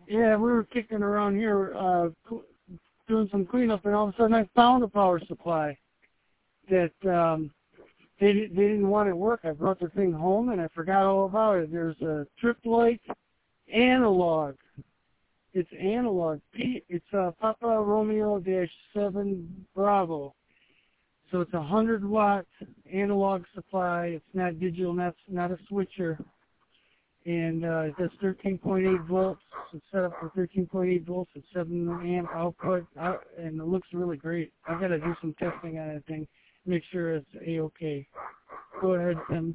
Yeah, we were kicking around here, doing some cleanup, and all of a sudden I found a power supply that they didn't want it to work. I brought the thing home and I forgot all about it. There's a trip light analog. It's analog. It's Papa Romeo -7 Bravo. So it's a 100-watt analog supply. It's not digital, not a switcher. And it does 13.8 volts. It's set up for 13.8 volts at 7 amp output, and it looks really great. I've got to do some testing on that thing, make sure it's A-OK. Go ahead, Tim.